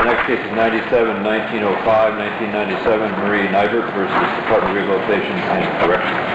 The next case is 97-1905, 1997, Marie Nybert versus Department of Rehabilitation and Corrections.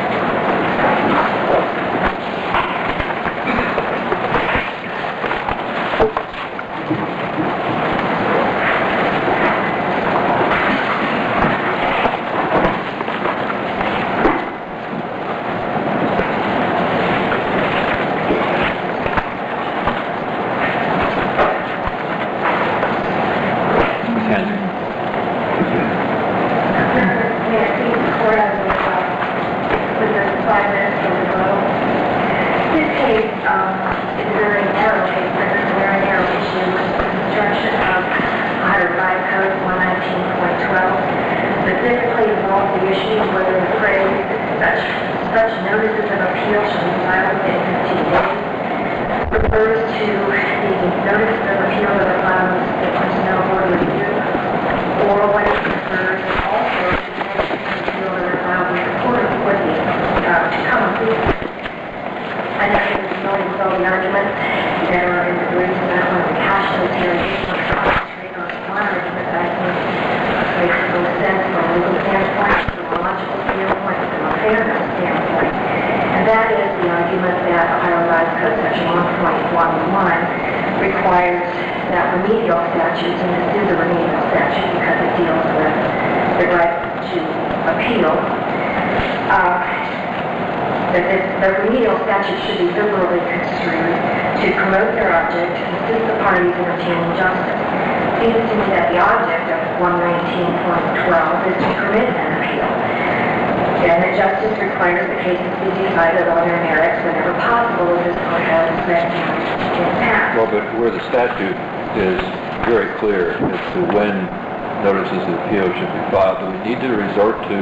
Well, but where the statute is very clear as to when notices of appeal should be filed, do we need to resort to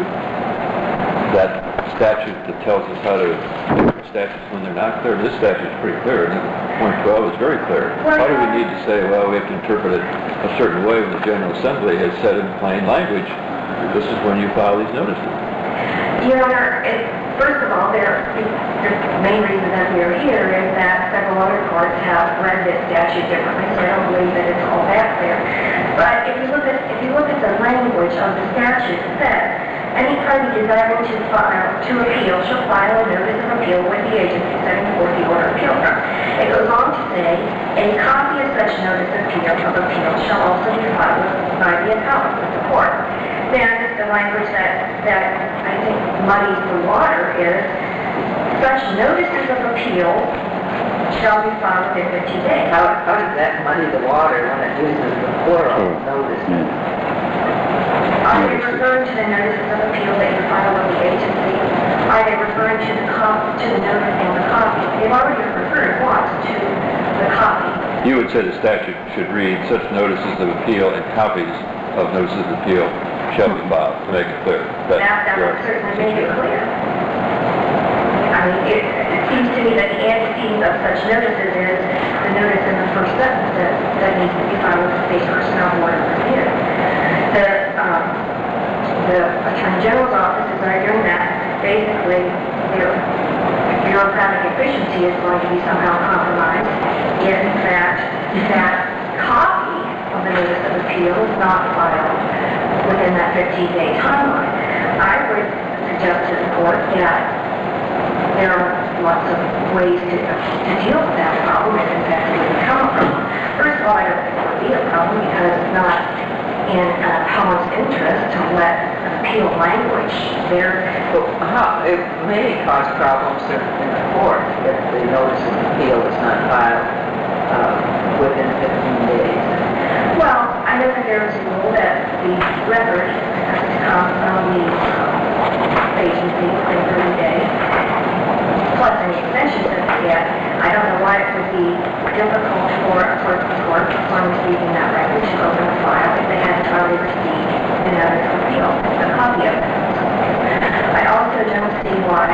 that statute that tells us how to do statutes when they're not clear? This statute is pretty clear. Point 12 is very clear. Why do we need to say, well, we have to interpret it a certain way when the General Assembly has said in plain language, this is when you file these notices? Your Honor, first of all, the main reason that we are here is that several other courts have read this statute differently, so I don't believe that it's all that clear. But if you look at the language of the statute, it says, any party desiring to appeal shall file a notice of appeal with the agency setting forth the order of appeal from. It goes on to say, a copy of such notice of appeal shall also be filed by the appellant with the court. Then the language that I think muddies the water is, such notices of appeal shall be filed within 15 days. How does that muddy the water when it uses the plural notices? Are they referring to the notices of appeal that you file with the agency? Are they referring to the notice and the copy? They've already referred once to the copy. You would say the statute should read such notices of appeal and copies of notices of appeal shall be filed, to make it clear. That would certainly make it clear. I mean, it seems to me that the antecedent of such notices is the notice in the first sentence that needs to be filed with the state personnel board of review. The Attorney General's office is arguing that basically bureaucratic efficiency is going to be somehow compromised if that copy of the notice of appeal is not filed within that 15-day timeline. I would suggest to the court that there are lots of ways to deal with that problem if in fact it would become a problem. First of all, I don't think it would be a problem because it's not in an appellant's interest to let appeal language there. It may cause problems in the court if the notice of appeal is not filed within 15 days. Well, I know that there is a rule that the record has to come from the agency within 30 days, plus any extensions that they get. I don't know why it would be difficult for a clerk of the court upon receiving that record to open the file if they hadn't already received the notice of appeal, a copy of it. I also don't see why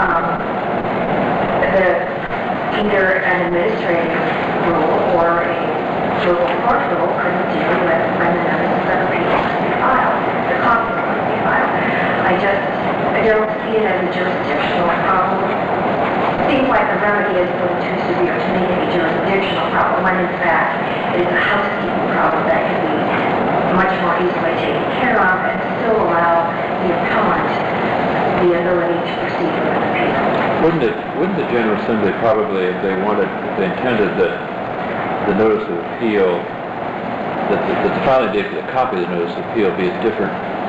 either an administrative rule or a local court rule couldn't deal with when the notice of appeal must be filed, the copy must be filed. I don't see it as a jurisdictional problem. It seems like the remedy is a little too severe to make it a jurisdictional problem, when in fact it is a housekeeping problem that can be Wouldn't the General Assembly probably, if they intended that the notice of appeal, that the filing date for the copy of the notice of appeal be a different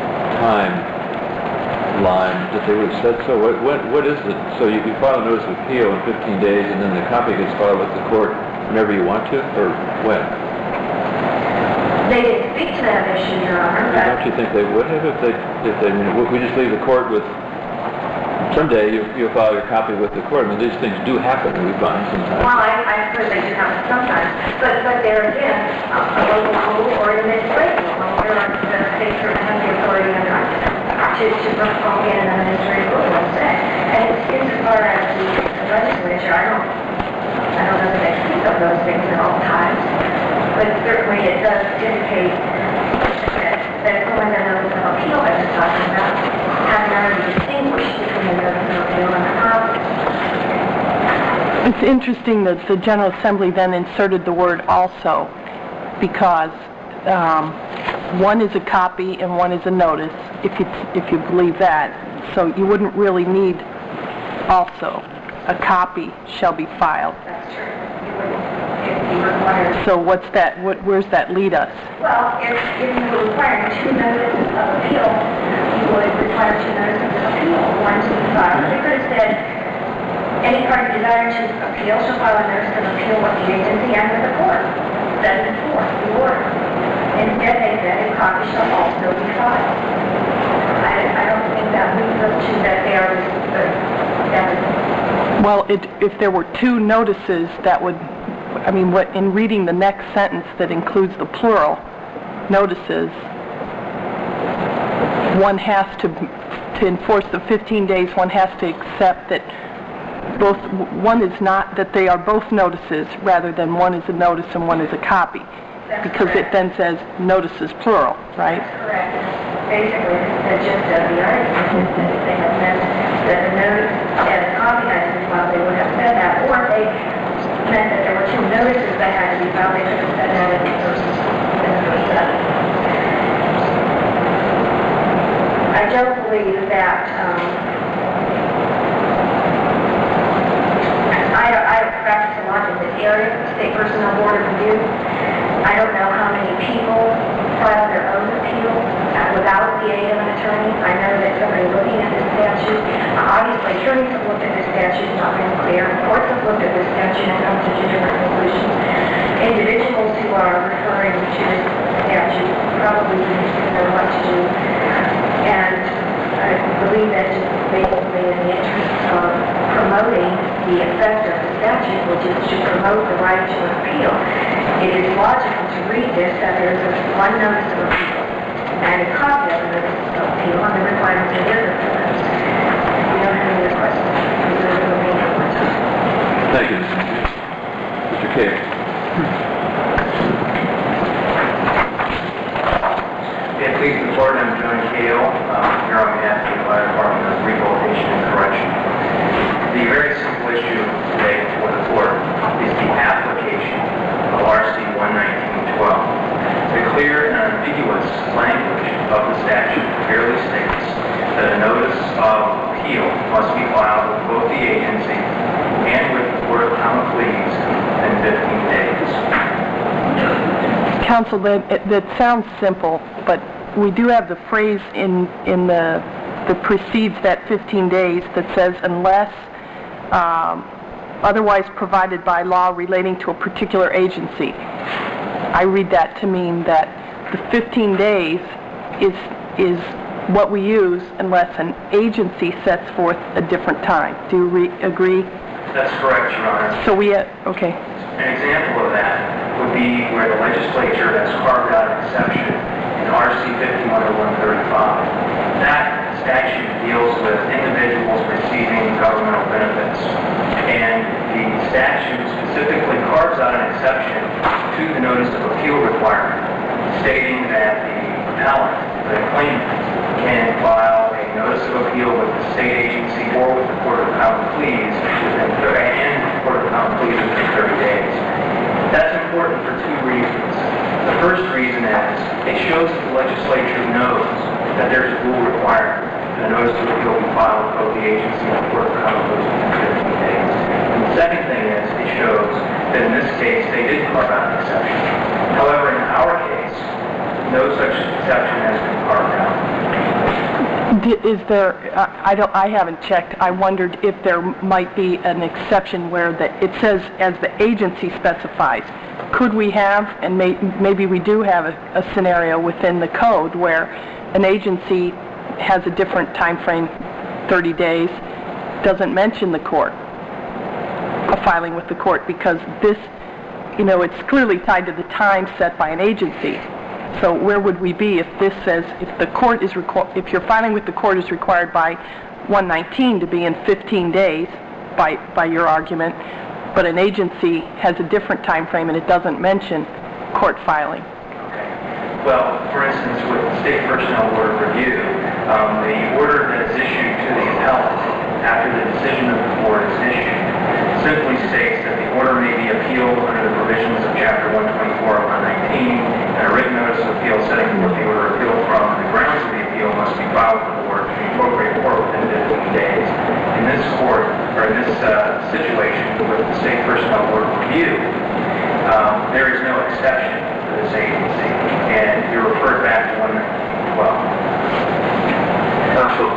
timeline, that they would have said so? What is it? So you file a notice of appeal in 15 days and then the copy gets filed with the court whenever you want to, or when? They didn't speak to that issue, Your Honor, but... Don't you think they would have if we just leave the court with, someday you'll file your copy with the court. I mean, these things do happen, we find sometimes. Well, I suppose they do happen sometimes, but there again, a local rule or an administrative rule, where the state certainly has the authority to perform in an administrative rule, let's say. And insofar as the legislature, I don't know that they speak of those things at all times, but certainly it does indicate that when the notice of appeal that we're talking about, having already distinguished between the notice of appeal and the copy. It's interesting that the General Assembly then inserted the word also, because one is a copy and one is a notice, if you believe that. So you wouldn't really need also. A copy shall be filed. That's true. You wouldn't be required. So what's that? Where's that lead us? Well, if you were requiring 2 notices of appeal, you would require 2 notices of appeal, one to be filed. They could have said, any party desiring to appeal shall file a notice of appeal with the agency and with the court. That is the order. Instead, they said, a copy shall also be filed. I don't think that leads us to that they are Well, if there were 2 notices, that would, I mean, in reading the next sentence that includes the plural notices, one has to enforce the 15 days, one has to accept that one is not, that they are both notices rather than one is a notice and one is a copy. Because it then says notices plural, right? That's correct. Basically, the gist of the argument is that if they had meant that the notice and a copy had to be filed, they would have said that. Or if they meant that there were 2 notices that had to be filed, they could have said that in the first sentence. I don't believe that, I don't practice a lot in this area, State Personnel Board of Review. I don't know how many people file their own appeal without the aid of an attorney. I know that somebody looking at this statute, obviously attorneys have looked at this statute, it's not been clear. Courts have looked at this statute and come to different conclusions. Individuals who are referring to this statute probably need to know what to do. And I believe that just basically in the interest of promoting the effect of the statute, which is to promote the right to appeal, it is logical to read this that there is one notice of appeal and a copy of the notice of appeal on the requirements of the other notice. If you don't have any other questions, we will remain at one time. Thank you, Mr. Cave. Please report. I'm John Cahill, here on behalf of the Fire Department of Rehabilitation and Correction. The very simple issue today before the court is the application of RC 119.12. The clear and unambiguous language of the statute clearly states that a notice of appeal must be filed with both the agency and with the Court of Common Pleas within 15 days. Counsel, that sounds simple, but we do have the phrase in the precedes that 15 days that says unless otherwise provided by law relating to a particular agency. I read that to mean that the 15 days is what we use unless an agency sets forth a different time. Do you agree? That's correct, Your Honor. So okay. An example of that would be where the legislature has carved out an exception in RC 510135. That statute deals with individuals receiving governmental benefits, and the statute specifically carves out an exception to the notice of appeal requirement, stating that the appellant, the claimant, can file a notice of appeal with the state agency or with the Court of Common Pleas within 30 days. That's important for 2 reasons. The first reason is it shows that the legislature knows that there's a rule requirement. a notice of appeal be filed with both the agency and the court for how it goes within 15 days. And the second thing is, it shows that in this case, they did carve out an exception. However, in our case, no such exception has been carved out. Is there, I haven't checked, I wondered if there might be an exception where it says, as the agency specifies. Could we have, and maybe we do have a scenario within the code where an agency has a different time frame, 30 days, doesn't mention the court, a filing with the court, because this, it's clearly tied to the time set by an agency. So where would we be if this says, if your filing with the court is required by 119 to be in 15 days, by your argument, but an agency has a different time frame and it doesn't mention court filing? Okay. Well, for instance, with the State Personnel Board of Review, the order that is issued to the appellant after the decision of the board is issued simply states that the order may be appealed under the provisions of Chapter 124 of 119, and a written notice of appeal setting forth the order appealed from, and the grounds of the appeal must be filed with the board to the appropriate court within 15 days. In this court, or in this situation with the State Personnel Board of Review, there is no exception for this agency, and you're referred back to 112. Counsel,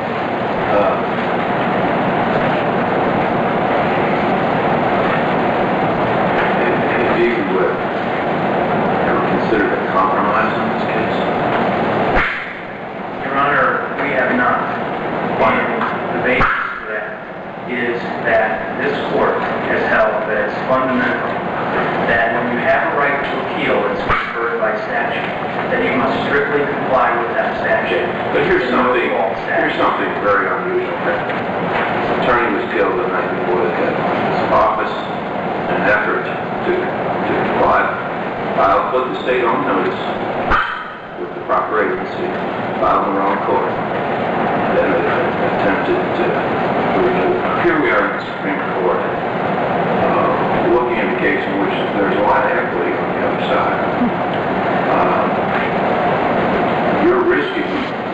if you would ever consider a compromise in this case? Your Honor, we have not. And the basis for that is that this court has held that it's fundamental that when you have a right to appeal that's conferred by statute, that you must strictly comply with that statute. But here's something very unusual. This attorney was killed the night before the deadline. His office, in an effort to comply, put the state on notice with the proper agency, filed in the wrong court, and then attempted to remove. Here we are in the Supreme Court, looking at a case in which there's a lot of equity on the other side. You're risking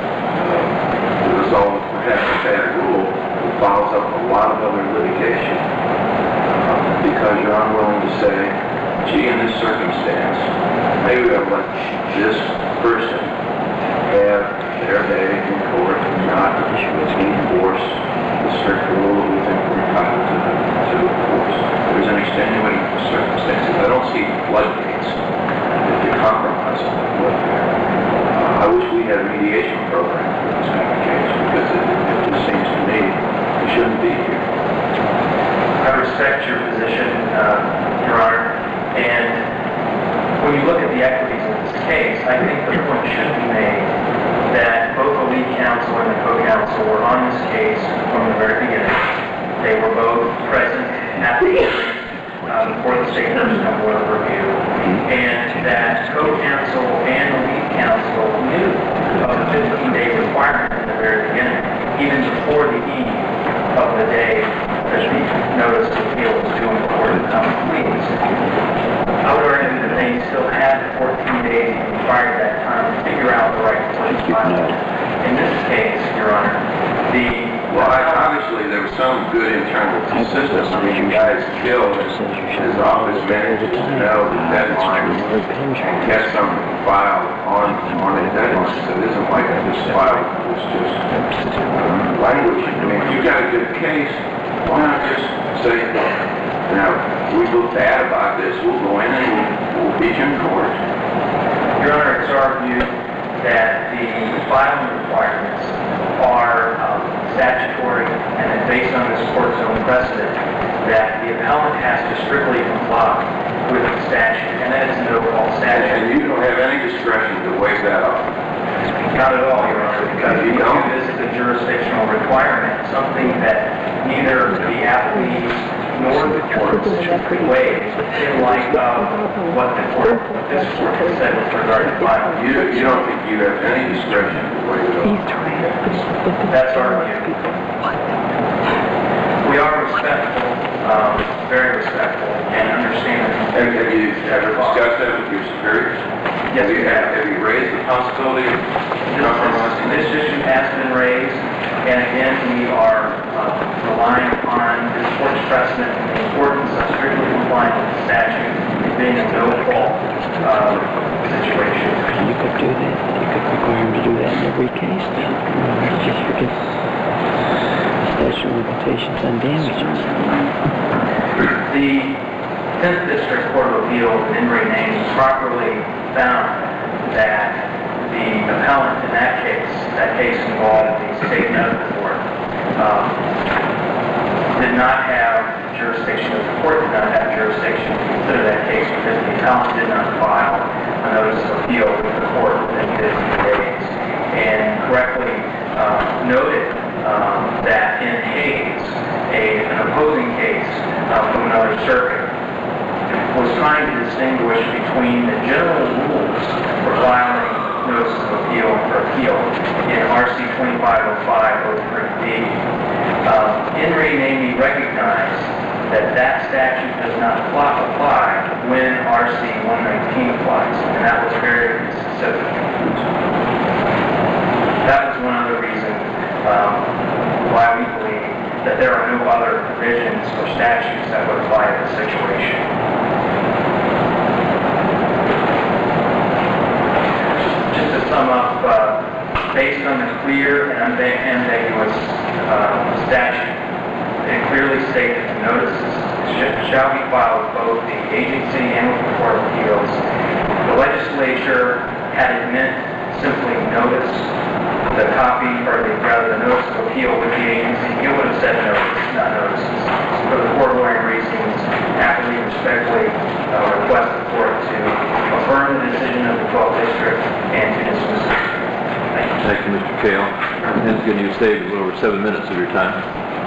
the result of perhaps a bad rule that follows up a lot of other litigation because you're unwilling to say, gee, in this circumstance, maybe I'll let this person have their day in court and not enforce the strict rule that we think we're entitled to enforce. There's an extenuating circumstances. I don't see floodgates if you compromise on the welfare. I wish we had a mediation program for this kind of case because it just seems to me we shouldn't be here. I respect your position, Your Honor, and when you look at the equities of this case, I think the point should be made that both the lead counsel and the co-counsel were on this case from the very beginning. They were both present at the hearing before the State Personnel Board of Review, and that co-counsel and the lead counsel knew of the 15-day requirement in the very beginning, even before the eve of the day that the notice of appeal was due in the court to come complete. I would argue that they still had 14 days prior to that time to figure out the right course of file. In this case, Your Honor, obviously there was some good internal consistency. I mean, you guys killed his office manager to know the deadline and get something filed on the deadline. So it isn't like I just filed. It was just language. I mean, if you got a good case, why not just say, now, we feel bad about this, we'll go in and we'll beat you in court. Your Honor, it's our view that the filing requirements are statutory and it's based on this court's own precedent that the appellant has to strictly comply with the statute, and that is an overall statute. And you don't have any discretion to waive that off? Not at all, Your Honor, because we view this as a jurisdictional requirement, something that neither the appellees nor the courts should waive in light of what this court has said with regard to filing. You don't think you have any discretion to waive it off? That's our view. We are respectful, very respectful and understand that. Have you ever discussed that with your superiors? Yes, we have. Have you raised the possibility of compromising? This issue has been raised, and again, we are relying upon this court's precedent and the importance of strictly complying with the statute as being a no-fault situation. You could do that. You could require him to do that in every case then. Just because statute of limitations on damages. The 10th District Court of Appeals in Henry Names properly found that the appellant in that case involved the state medical board, did not have jurisdiction, the court did not have jurisdiction to consider that case because the appellant did not file a notice of appeal with the court within 15 days, and correctly noted that in Hayes, an opposing case from another circuit, was trying to distinguish between the general rules for filing notices of appeal or appeal in RC 2505-03D. Henry Namey recognized that that statute does not apply when RC 119 applies, and that was very specific. That was one other reason why we believe that there are no other provisions or statutes that would apply to the situation. Just to sum up, based on the clear and unambiguous statute, it clearly states that the notices shall be filed with both the agency and with the Court of Appeals. The legislature had it meant simply notice the copy, or rather the notice of appeal with the agency, it would have said notice, not notices. For the foregoing reasons, happily and respectfully request the court to affirm the decision of the 12th District and to dismiss it. Thank you, Mr. Kale. And again, you saved a little over 7 minutes of your time.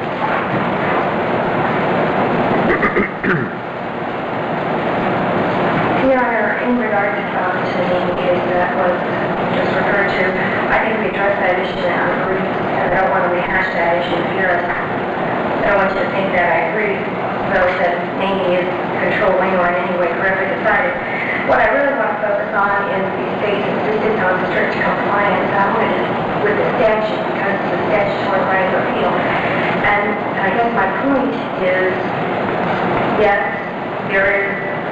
Your Honor, in regard to the name case that was just referred to, I think we addressed that issue in our brief, and I don't want to rehash that issue here. I don't want you to think that I agree, though, that naming is controlling or in any way correctly decided. What I really want to focus on is the state's insistence on strict compliance with the statute, because it's a statutory right of appeal. And I guess my point is, yes, there is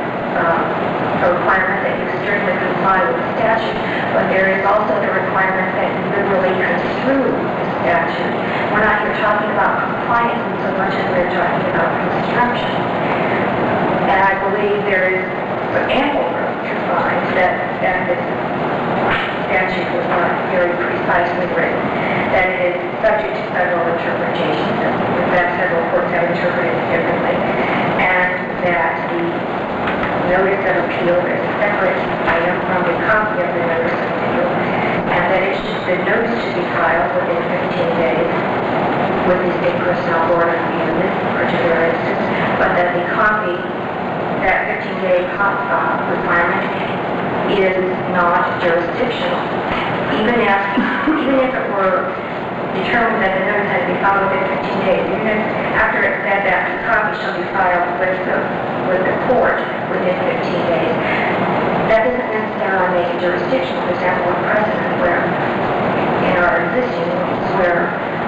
a requirement that you strictly comply with the statute, but there is also the requirement that you liberally construe the statute. We're not here talking about compliance so much as we're talking about construction. And I believe there is ample room to find that this statute was not very precisely written, that it is subject to federal interpretation, that federal courts have interpreted it differently, and that the notice of appeal is a separate item from the copy of the notice of appeal, and that the notice should be filed within 15 days with the state personnel board in this particular instance, but that the copy, that 15-day requirement is not jurisdictional. Even if it were determined that the notice had to be filed within 15 days, even if after it said that the copy shall be filed with the court within 15 days, that doesn't necessarily make it jurisdictional. For example, a precedent where, in our existing rules, where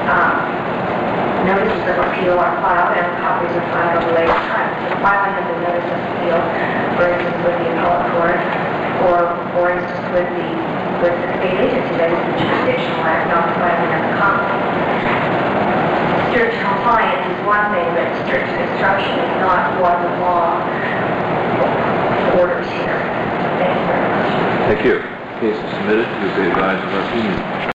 notices of appeal are filed and copies are filed at a later time. The filing of the notice of appeal, for instance, with the appellate court, or for instance with the state agency that is the jurisdictional act, not the filing of the copy. Strict compliance is one thing, but strict construction is not what the law orders here. Thank you very much. Thank you. Case is submitted. You'll be advised of our opinion.